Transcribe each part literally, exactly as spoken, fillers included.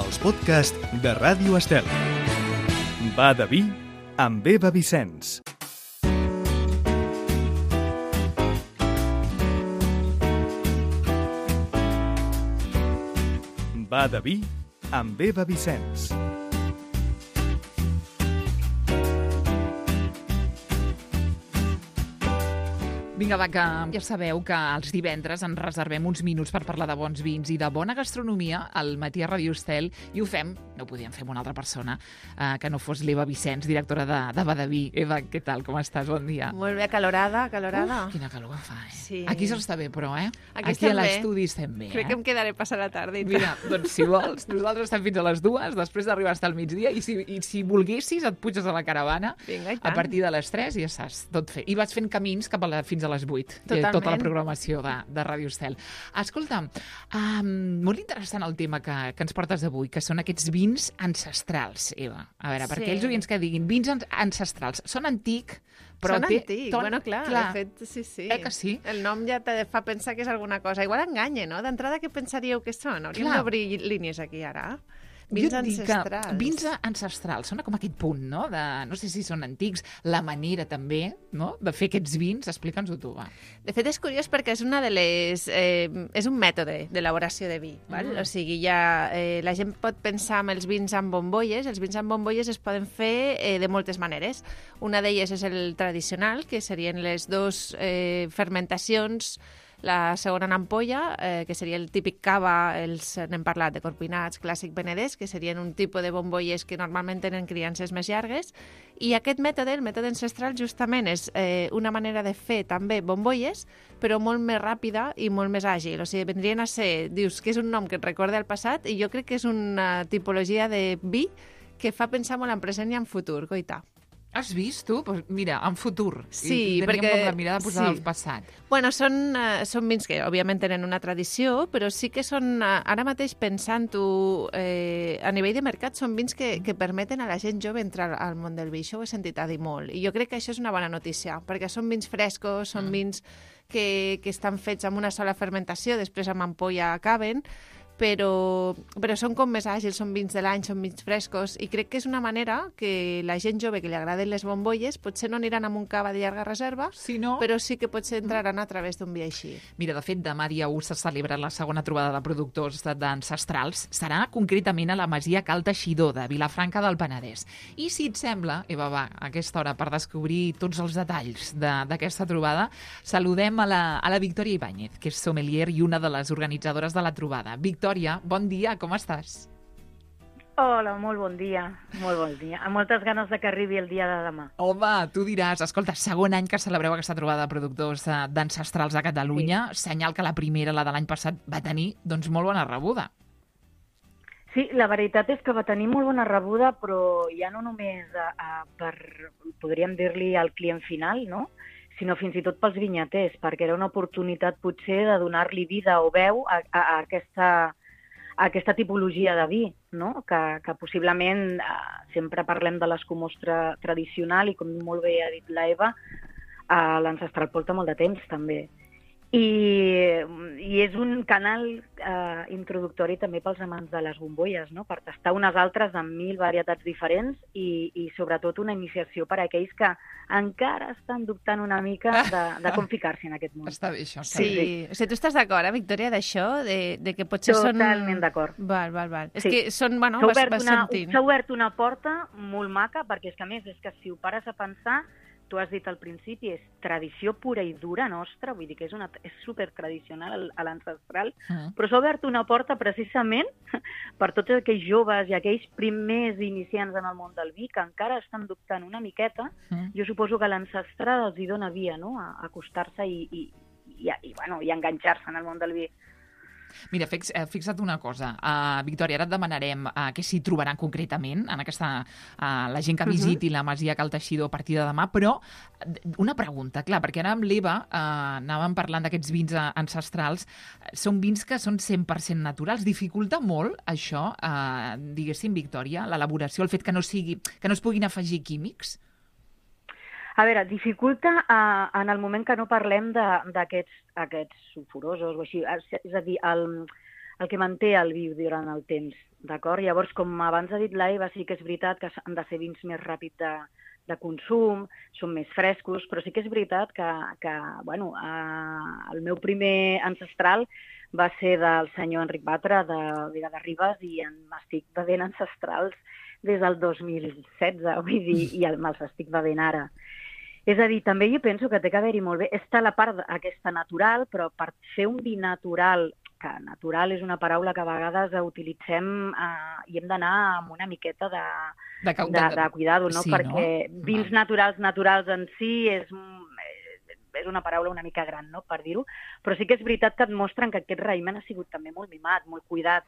els podcasts de Ràdio Estel. Va de vi amb Eva Vicenç. Va de vi amb Eva Vicenç. Vinga, va, que ja sabeu que els divendres ens reservem uns minuts per parlar de bons vins i de bona gastronomia al matí a Ràdio Estel, i ho fem, no ho podíem fer amb una altra persona eh, que no fos l'Eva Vicenç, directora de, de Va de Vi. Eva, què tal, com estàs? Bon dia. Molt bé, acalorada, acalorada. Uf, quina calor que fa, eh? Sí. Aquí s'està bé, però, eh? Aquí, Aquí a estem bé. l'estudi estem bé, Crec eh? que em quedaré a passar la tarda. I Mira, doncs si vols, nosaltres estem fins a les dues, després d'arribar fins al migdia, i si, i si volguessis et puges a la caravana Vinga, i a tant. partir de les tres i ja saps, tot fet. I vas fent camins cap a la, fins a les vuit. Totalment. Tota la programació de, de Ràdio Estel. Escolta, um, molt interessant el tema que, que ens portes avui, que són aquests vins ancestrals, Eva. A veure, per Sí. aquells oients que diguin vins an- ancestrals, són antic, però Són té... antic, ton- bueno, clar, clar. de fet, sí, sí. Eh que sí? El nom ja te fa pensar que és alguna cosa. Igual enganya, no? D'entrada, què pensaríeu que són? Hauríem Clar. d'obrir línies aquí, ara. Jo Vins et dic ancestrals. Que vins ancestrals, sona com aquest punt, no? De, no sé si són antics, la manera també, no?, de fer aquests vins. Explica'ns-ho tu, va. De fet, és curiós perquè és una de les... Eh, és un mètode d'elaboració de vi, val? Mm. O sigui, ja eh, la gent pot pensar en els vins amb bombolles. Els vins amb bombolles es poden fer eh, de moltes maneres. Una d'elles és el tradicional, que serien les dues eh, fermentacions. La segona en ampolla, eh, que seria el típic cava, els n'hem parlat de corpinats, clàssic penedès, que serien un tipus de bombolles que normalment tenen criances més llargues. I aquest mètode, el mètode ancestral, justament és eh, una manera de fer també bombolles, però molt més ràpida i molt més àgil. O sigui, vendrien a ser, dius que és un nom que et recorda el passat, i jo crec que és una tipologia de vi que fa pensar molt en present i en futur, coita. Has vist, tu? Pues mira, en futur. Sí, I, i perquè... teníem com la mirada posada sí. al passat. Bueno, són, uh, són vins que, òbviament, tenen una tradició, però sí que són, uh, ara mateix pensant-ho, eh, a nivell de mercat, són vins que, que permeten a la gent jove entrar al món del vi. Això ho he sentit a dir molt. I jo crec que això és una bona notícia, perquè són vins frescos, són Mm. vins que, que estan fets amb una sola fermentació, després amb ampolla acaben, però, però són com més àgils, són vins de l'any, són vins frescos, i crec que és una manera que la gent jove que li agraden les bombolles potser no aniran amb un cava de llarga reserva, Si no... però sí que potser entraran a través d'un vi així. Mira, de fet, demà dia u se celebra la segona trobada de productors d'ancestrals. Serà concretament a la Masia Cal Teixidor de Vilafranca del Penedès. I si et sembla, Eva, va, a aquesta hora, per descobrir tots els detalls de- d'aquesta trobada, saludem a la, a la Victòria Ibáñez, que és sommelier i una de les organitzadores de la trobada. Victòria, bon dia, com estàs? Hola, molt bon dia, molt bon dia. Amb moltes ganes de que arribi el dia de demà. Home, tu diràs, escolta, segon any que celebreu aquesta trobada de productors eh, d'ancestrals a Catalunya, sí. Senyal que la primera, la de l'any passat, va tenir doncs molt bona rebuda. Sí, la veritat és que va tenir molt bona rebuda, però ja no només a, a, per, podríem dir-li, al client final, no?, sinó fins i tot pels vinyaters, perquè era una oportunitat potser de donar-li vida o veu a, a, a, aquesta, a aquesta tipologia de vi, no?, que, que possiblement eh, sempre parlem de l'escumostra tradicional i, com molt bé ha dit la Eva, eh, l'ancestral porta molt de temps també. I, i és un canal eh, introductori també pels amants de les bombolles, no?, per tastar unes altres amb mil varietats diferents i, i sobretot una iniciació per a aquells que encara estan dubtant una mica de, de com ficar-s'hi en aquest món. Està bé, això. Està Sí, bé. o sigui, tu estàs d'acord, eh, Victòria, d'això? De, de que potser són... Totalment d'acord. Val, val, val. És Sí. que són, bueno, S'ha vas, obert, vas una, sentint. s'ha obert una porta molt maca, perquè és que, a més, és que si ho pares a pensar, tu has dit al principi, és tradició pura i dura nostra, vull dir que és, una, és supertradicional a l'ancestral, Mm. però s'ha obert una porta precisament per tots aquells joves i aquells primers iniciants en el món del vi que encara estan dubtant una miqueta. Mm. Jo suposo que l'ancestral els hi dona via, no?, a, a acostar-se i, i, i, i, bueno, i enganxar-se en el món del vi. Mira, fix, eh, fixa't una cosa. Uh, Victòria, ara et demanarem uh, què s'hi trobaran concretament en aquesta, uh, la gent que visiti la Masia Cal Teixidor a partir de demà, però eh, una pregunta, clar, perquè ara amb l'Eva uh, anàvem parlant d'aquests vins uh, ancestrals. Són vins que són cent per cent naturals. Dificulta molt això, uh, diguéssim, Victòria, l'elaboració, el fet que no, sigui, que no es puguin afegir químics? A veure, dificulta uh, en el moment que no parlem d'aquests aquests sulfurosos o així. És a dir, el, el que manté el vi durant el temps, d'acord? Llavors, com abans ha dit l'Eva, sí que és veritat que han de ser vins més ràpids de, de consum, són més frescos, però sí que és veritat que, que bueno, eh, el meu primer ancestral va ser del senyor Enric Batra, de Vega de Ribes, i m'estic bevent ancestrals des del dos mil setze, vull dir, i me'ls estic bevent ara. És a dir, també jo penso que té que haver-hi molt bé, està la part aquesta natural, però per fer un vi natural, que natural és una paraula que a vegades utilitzem eh, i hem d'anar amb una miqueta de, de, de, de, de cuidado, no? Sí, Perquè no? vins naturals, naturals en si és, és una paraula una mica gran, no?, per dir-ho, però sí que és veritat que et mostren que aquest raïm ha sigut també molt mimat, molt cuidat,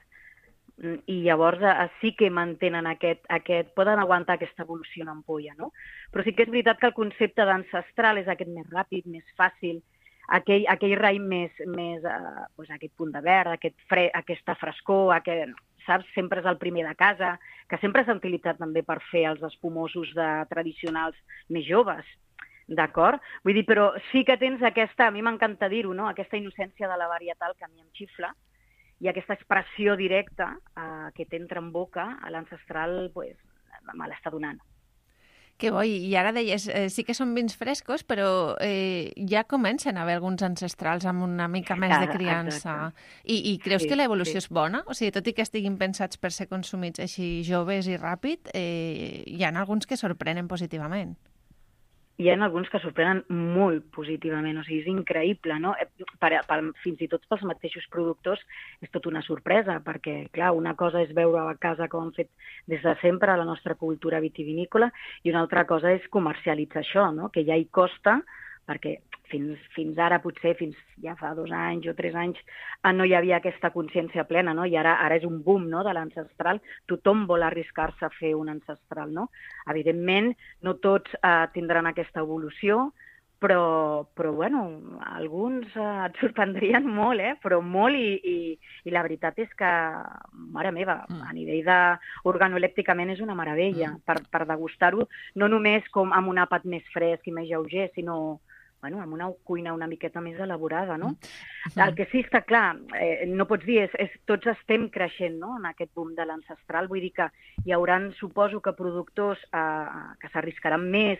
i llavors eh, sí que mantenen aquest, aquest, poden aguantar aquesta evolució en ampolla, no? Però sí que és veritat que el concepte d'ancestral és aquest més ràpid, més fàcil, aquell, aquell raïm més, més eh, doncs aquest punt de verd, aquest fre, aquesta frescor, aquest, saps? Sempre és el primer de casa, que sempre s'ha utilitzat també per fer els espumosos de, tradicionals més joves, d'acord? Vull dir, però sí que tens aquesta, a mi m'encanta dir-ho, no?, aquesta innocència de la varietal que a mi em xifla, i aquesta expressió directa eh, que t'entra en boca, a l'ancestral pues, me l'està donant. Que bo, i ara deies, eh, sí que són vins frescos, però eh, ja comencen a haver alguns ancestrals amb una mica més de criança. I, i creus sí, que l'evolució sí. és bona? O sigui, tot i que estiguin pensats per ser consumits així joves i ràpid, eh, hi ha alguns que sorprenen positivament. Hi ha alguns que sorprenen molt positivament, o sigui, és increïble, no? Per, per, fins i tot pels mateixos productors és tot una sorpresa, perquè, clar, una cosa és veure a casa com han fet des de sempre la nostra cultura vitivinícola i una altra cosa és comercialitzar això, no?, que ja hi costa, perquè fins, fins ara, potser fins ja fa dos anys o tres anys, no hi havia aquesta consciència plena, no? I ara, ara és un boom, no?, de l'ancestral. Tothom vol arriscar-se a fer un ancestral, no? Evidentment, no tots eh, tindran aquesta evolució, però, però bueno, alguns eh, et sorprendrien molt, eh? Però molt, i, i, i la veritat és que, mare meva, mm. a nivell de organolèpticament és una meravella, mm. per, per degustar-ho, no només com amb un àpat més fresc i més lleuger, sinó bueno, amb una cuina una miqueta més elaborada, no? Mm. El que sí està clar, eh, no pots dir, és, és, tots estem creixent, no?, en aquest boom de l'ancestral, vull dir que hi haurà, suposo que productors eh, que s'arriscaran més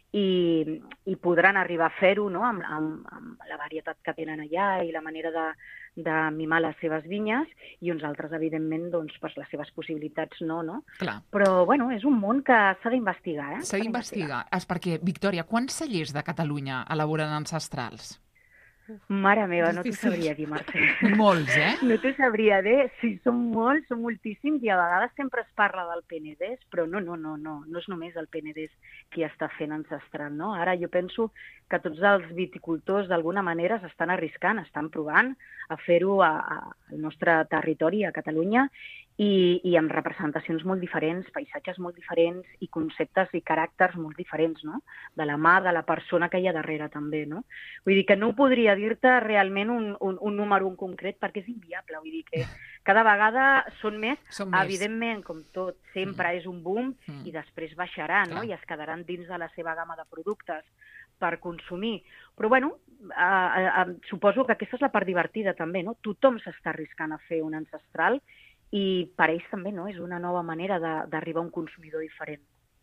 i, i podran arribar a fer-ho, no?, amb, amb, amb la varietat que tenen allà i la manera de, de mimar les seves vinyes, i uns altres, evidentment, doncs, per les seves possibilitats no, no? Clar. Però, bueno, és un món que s'ha d'investigar, eh? S'ha d'investigar. És perquè, Victòria, quants cellers de Catalunya elaboren ancestrals? Mare meva, no t'ho sabria dir, Mercè. Molts, eh? No t'ho sabria dir. Sí, són molts, són moltíssims, i a vegades sempre es parla del Penedès, però no, no, no, no, no és només el Penedès qui està fent ancestral, no? Ara jo penso que tots els viticultors d'alguna manera s'estan arriscant, estan provant a fer-ho al nostre territori, a Catalunya, i, i amb representacions molt diferents, paisatges molt diferents i conceptes i caràcters molt diferents, no? De la mà de la persona que hi ha darrere també, no? Vull dir que no podria dir-te realment un, un, un número en concret perquè és inviable, vull dir que cada vegada són més, són més. Evidentment, com tot, sempre mm. és un boom mm. i després baixarà, no? Clar. I es quedaran dins de la seva gamma de productes per consumir. Però, bueno, eh, eh, suposo que aquesta és la part divertida també, no? Tothom s'està arriscant a fer un ancestral i per ells també, no? És una nova manera d'arribar a un consumidor diferent.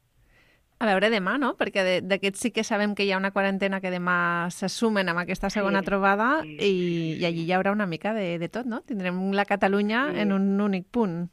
A veure demà, no? Perquè d'aquests sí que sabem que hi ha una quarantena que demà se sumen amb aquesta segona sí, trobada sí, i, sí. i allí hi haurà una mica de, de tot, no? Tindrem la Catalunya sí. en un únic punt.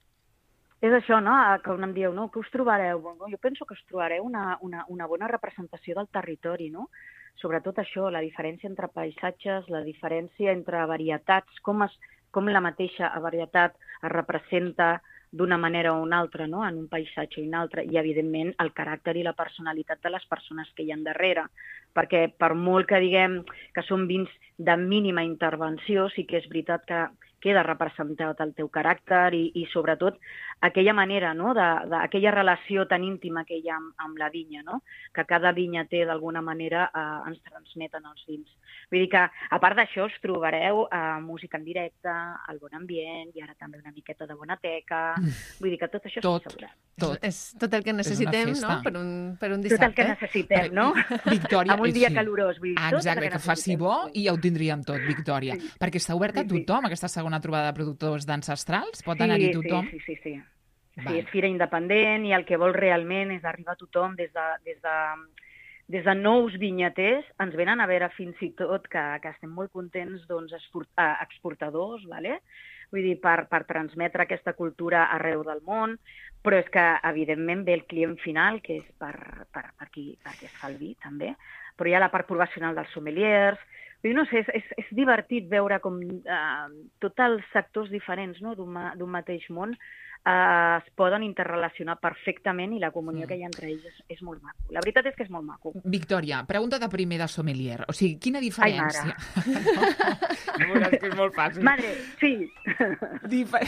És això, no? Que em dieu, no? Que us trobareu? Bueno, jo penso que us trobareu una, una, una bona representació del territori, no? Sobretot això, la diferència entre paisatges, la diferència entre varietats, com, es, com la mateixa varietat es representa d'una manera o una altra, no?, en un paisatge i un altre, i evidentment el caràcter i la personalitat de les persones que hi ha darrere, perquè per molt que diguem que són vins de mínima intervenció, sí que és veritat que queda representat el teu caràcter i, i sobretot aquella manera, no?, de, de, aquella relació tan íntima que hi ha amb, amb la vinya, no?, que cada vinya té d'alguna manera eh, ens transmeten els vins. Vull dir que, a part d'això, us trobareu eh, música en directe, el bon ambient, i ara també una miqueta de bona teca. Mm. Vull dir que tot això és tot. assegurat. Tot. És tot el que necessitem, no?, per un, per un dissabte. Tot el que necessitem, no? Victòria, amb un dia sí. calorós. Vull dir, tot exacte, el que, que faci bo i ja ho tindríem tot, Victòria. Sí. Perquè està oberta a Sí, sí. tothom, aquesta segona trobada de productors d'ancestrals? Pot Sí, anar-hi tothom? Sí, sí, sí. Sí, Val. és fira independent i el que vol realment és arribar a tothom des de, des de, des de nous vinyaters. Ens venen a veure fins i tot que, que estem molt contents doncs, export, eh, exportadors, vale? Vull dir, per, per transmetre aquesta cultura arreu del món, però és que, evidentment, ve el client final, que és per, per, per, qui, per qui es fa el vi, també, però hi ha la part professional dels sommeliers. Vull dir, no sé, és, és, és divertit veure com eh, tots els sectors diferents, no?, d'un ma, d'un mateix món eh, es poden interrelacionar perfectament i la comunió mm. que hi ha entre ells és, és molt maco. La veritat és que és molt maco. Victòria, pregunta de primer de sommelier. O sigui, quina diferència... Ai, no, no, que és molt fàcil. Madre, sí. Difer...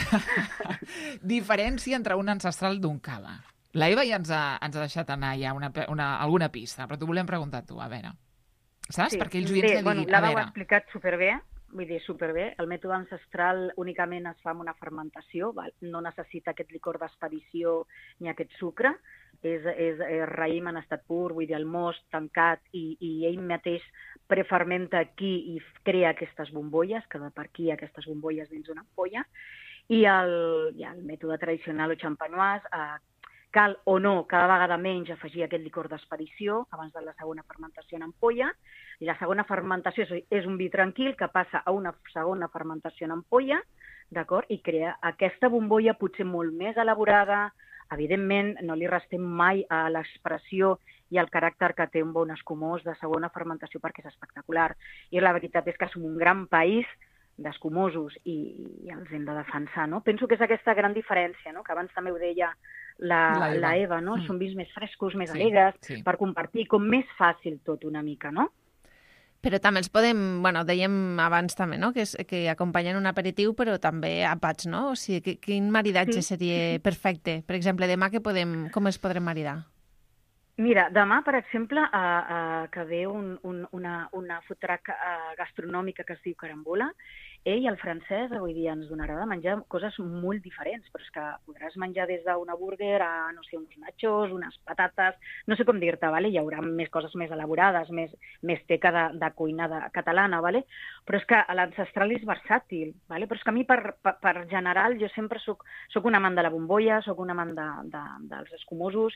Diferència entre un ancestral d'un cava. La Eva ja ens ha, ens ha deixat anar ja una, una, alguna pista, però t'ho volem preguntar tu, a veure. Saps? Sí. Perquè els oients Bé, que bueno, diguin... la a vau veure... explicat superbé, vull dir, superbé. El mètode ancestral únicament es fa amb una fermentació, val? No necessita aquest licor d'expedició ni aquest sucre. És, és, és raïm en estat pur, vull dir, el most tancat, i, i ell mateix prefermenta aquí i crea aquestes bombolles, que de per aquí aquestes bombolles dins d'una ampolla. I el, ja, el mètode tradicional o champenoise, eh, cal o no cada vegada menys afegir aquest licor d'expedició abans de la segona fermentació en ampolla. I la segona fermentació és, és un vi tranquil que passa a una segona fermentació en ampolla, d'acord? I crea aquesta bombolla potser molt més elaborada. Evidentment, no li restem mai a l'expressió i al caràcter que té un bon escumós de segona fermentació perquè és espectacular. I la veritat és que som un gran país d'escumosos i, i els hem de defensar, no? Penso que és aquesta gran diferència, no?, que abans també ho deia la, la, Eva. la Eva, no? Mm. Són vins més frescos, més sí, alegres, sí. per compartir, com més fàcil tot una mica, no? Però també els podem, bueno, dèiem abans també, no?, que, és, que acompanyen un aperitiu, però també àpats, no? O sigui, que, quin maridatge sí. seria perfecte? Per exemple, demà que podem, com els podrem maridar? Mira, demà, per exemple, uh, uh, que ve un, un, una, una food truck uh, gastronòmica que es diu Carambola, ell, el francès, avui dia ens donarà de menjar coses molt diferents, però és que podràs menjar des d'una burger a, no sé, uns nachos, unes patates, no sé com dir-te, vale? Hi haurà més coses més elaborades, més, més teca de, de cuina de, catalana, vale? Però és que l'ancestral és versàtil, vale? Però és que a mi, per, per, per general, jo sempre soc, soc un amant de la bombolla, soc un amant de, de, dels escumosos,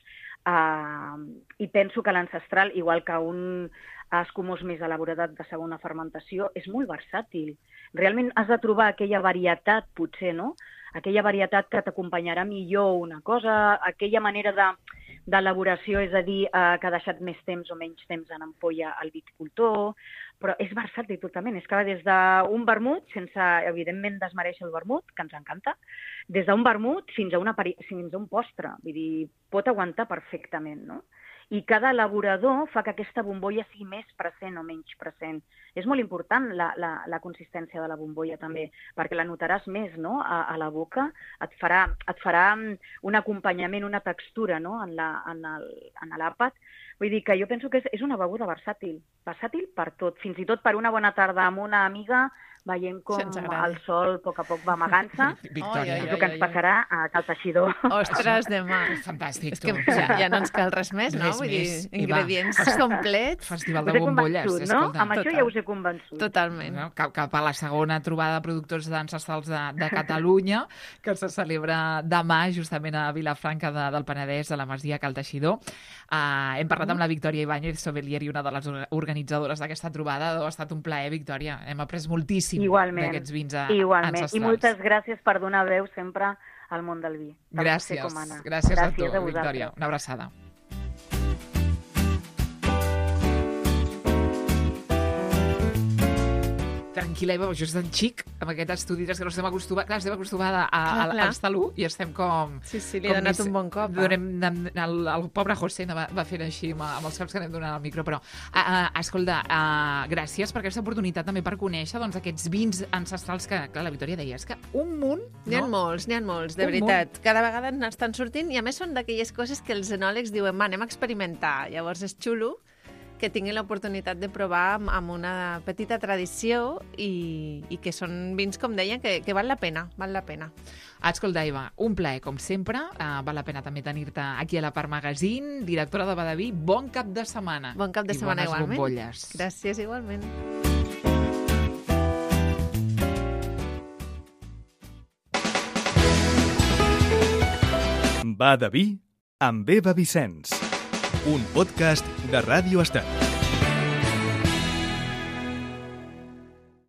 eh, i penso que l'ancestral, igual que un escumós més elaborat de segona fermentació, és molt versàtil. Realment has de trobar aquella varietat, potser, no? Aquella varietat que t'acompanyarà millor una cosa, aquella manera de, d'elaboració, és a dir, eh, que ha deixat més temps o menys temps en ampolla al viticultor, però és versàtil totalment. És que va des d'un vermut, sense, evidentment, desmereixer el vermut, que ens encanta, des d'un vermut fins a, una, fins a un postre. Vull dir, pot aguantar perfectament, no? I cada elaborador fa que aquesta bombolla sigui més present o menys present. És molt important la, la, la consistència de la bombolla també, perquè la notaràs més, no?, a, a la boca, et farà, et farà un acompanyament, una textura, no?, en, la, en, el, en l'àpat. Vull dir que jo penso que és, és una beguda versàtil, versàtil per tot, fins i tot per una bona tarda amb una amiga, veient com el sol a poc a poc va amagant-se. Victòria. És el que ens passarà a Cal Teixidor. Ostres, demà. Fantàstic, tu. És que ja, ja no ens cal res més, no? Res Vull més. dir, ingredients complets. Festival de bombolles. No? Escolta. Amb això ja us he convençut. Totalment. No? Cap, cap a la segona trobada de productors d'ancestrals de, de Catalunya, que se celebra demà, justament a Vilafranca de, del Penedès, a la Masia Cal Teixidor. Uh, hem parlat amb la Victòria Ibáñez, sommelier i una de les organitzadores d'aquesta trobada. Ha estat un plaer, Victòria. Hem après moltíssim d'aquests vins a, Igualment. ancestrals. I moltes gràcies per donar veu sempre al món del vi. Gràcies. Com gràcies, gràcies a tu, a Victòria. Una abraçada. Tranquil·la, Eva, això és tan xic, amb aquest estudi, que no estem acostumats, clar, estem acostumada a, clar, a, als talú i estem com... Sí, sí, li he donat un bon cop. Donem, el, el pobre José va, va fer així amb, amb els caps que anem donant al micro, però, uh, uh, escolta, uh, gràcies per aquesta oportunitat també per conèixer doncs, aquests vins ancestrals que, clar, la Victòria deia, és que un munt... No? N'hi ha molts, n'hi ha molts, de un veritat. Munt. Cada vegada n'estan sortint i a més són d'aquelles coses que els enòlegs diuen, va, anem a experimentar. Llavors és xulo que tinguin l'oportunitat de provar amb, amb una petita tradició i, i que són vins, com deien, que, que val la pena, val la pena. Escolta, Eva, un plaer, com sempre. Uh, val la pena també tenir-te aquí a la Part Magazine, directora de Badaví. Bon cap de setmana. Bon cap de setmana, igualment. I bones bombolles. Gràcies, igualment. Badaví amb Eva Vicens, un podcast de Ràdio Estel.